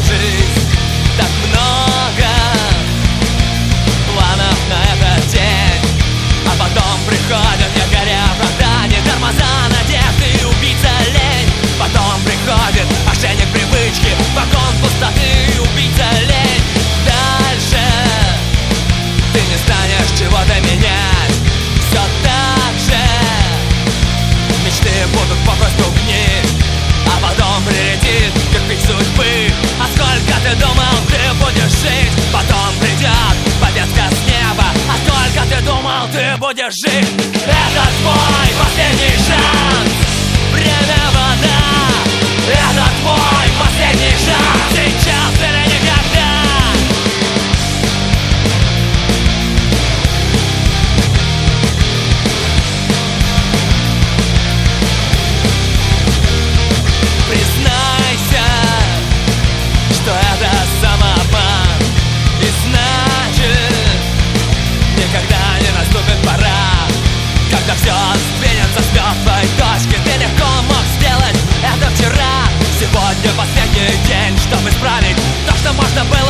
жизнь. Так много планов на этот день, а потом приходят якоря оправдания, тормоза надежды и убийца лень. Потом приходит мошенник привычки, вагон пустоты и убийца лень. Дальше ты не станешь чего-то менять, все так же мечты будут попросту гнить, а потом прилетит кирпич судьбы. А сколько ты думал, ты будешь жить? Потом придет подвеска с неба. А сколько ты думал, ты будешь жить? Это твой последний шанс. Время — вода. Это твой последний шанс. Сейчас или никогда. Признайся, что это самообман, и значит, никогда не наступит пора, когда все сдвинется с мертвой точки. Ты легко мог сделать это вчера. Сегодня последний день, чтобы исправить то, что можно было